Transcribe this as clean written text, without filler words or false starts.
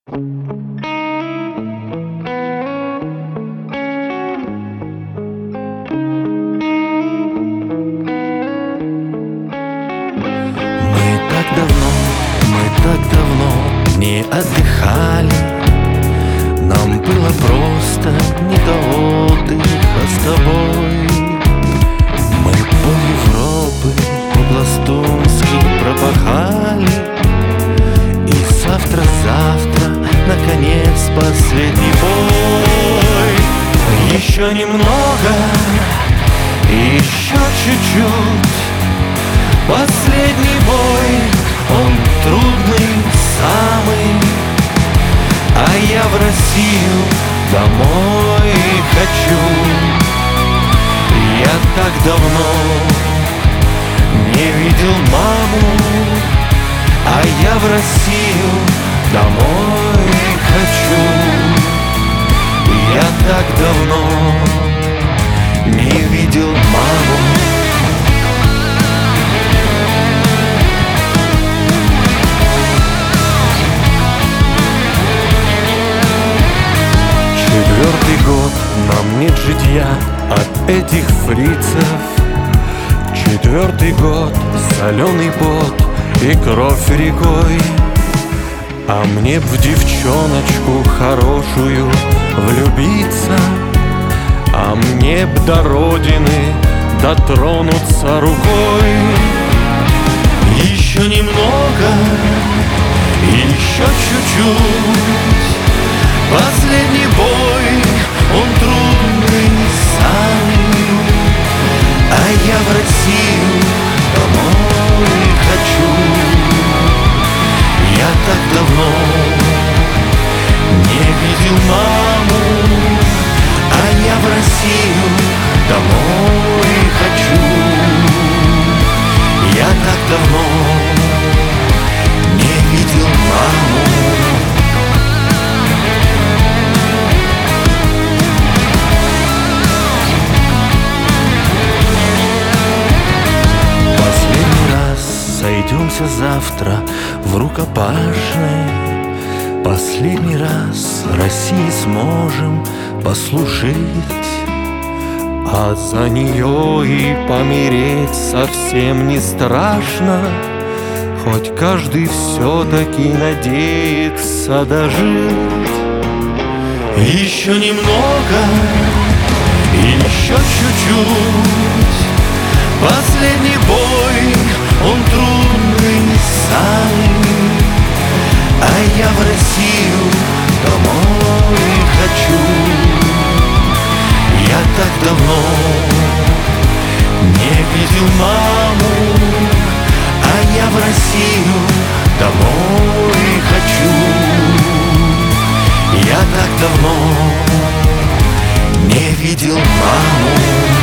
Мы так давно не отдыхали. Нам было просто не до отдыха с тобой. Мы пол Европы по-пластунски пропахали. И завтра, наконец, последний бой. Еще немного, еще чуть-чуть. Последний бой, он трудный самый. А я в Россию домой хочу. Я так давно не видел маму. А я в Россию домой хочу. Я так давно не видел маму. Четвертый год нам нет житья от этих фрицев. Четвертый год соленый пот и кровь рекой. А мне б в девчоночку хорошую влюбиться. А мне б до родины дотронуться рукой. Еще немного, еще чуть-чуть. Последний бой, он трудный самый. А я в Россию домой хочу. Я так давно не видел маму. А я в Россию домой хочу. Я так давно не видел маму. Сойдемся завтра в рукопашной. Последний раз России сможем послужить. А за нее и помереть совсем не страшно. Хоть каждый все-таки надеется дожить. Еще немного, еще чуть-чуть. Последний бой, он трудный самый. А я в Россию домой хочу. Я так давно не видел маму. А я в Россию домой хочу. Я так давно не видел маму.